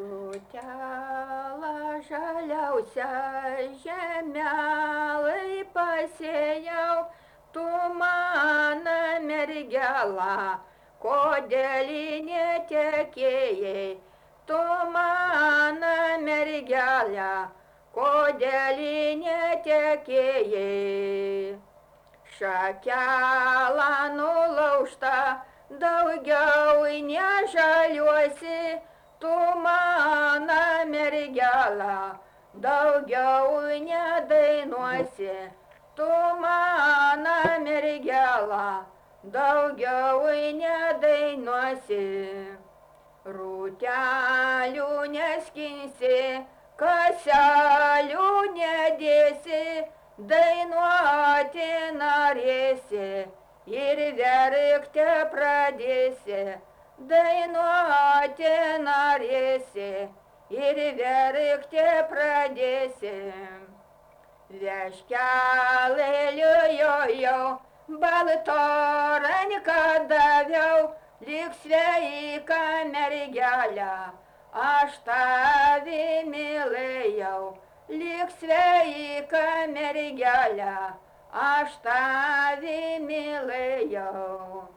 Rūtelą žaliausią žemelai pasėjau, tu mano mergelą, kodėl netekėjai, tu mano mergelę, kodėl netekėjai. Šakelą nulaužta, daugiau nežaliuosi, tu mano mergelą, daugiau nedainuosi, tu mano mergelą, daugiau nedainuosi. Rūtelių neskinsi, kaselių nedėsi, dainuoti norėsi ir verkti pradėsi. Dainuoti norėsi ir verkti pradėsi. Vieškelėliu jojau, balto ranką daviau, lyg sveika mergelė, aš tave mylėjau, lyg sveika mergelė, aš tave mylėjau.